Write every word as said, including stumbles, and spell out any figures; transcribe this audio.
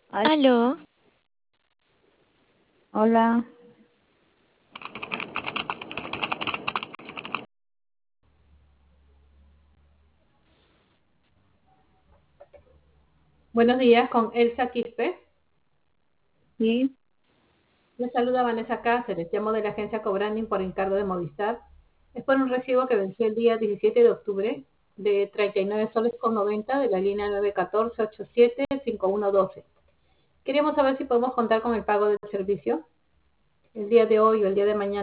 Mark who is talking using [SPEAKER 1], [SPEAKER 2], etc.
[SPEAKER 1] Ay,
[SPEAKER 2] Aló,
[SPEAKER 1] hola,
[SPEAKER 3] Buenos días, con Elsa Quispe.
[SPEAKER 1] sí,
[SPEAKER 3] Les saluda Vanessa Cáceres. Llamo de la agencia Cobranding por encargo de Movistar. Es por un recibo que venció el día diecisiete de octubre de treinta y nueve soles con noventa de la línea nueve uno cuatro ocho siete cinco uno uno dos. Queríamos saber si podemos contar con el pago del servicio el día de hoy o el día de mañana.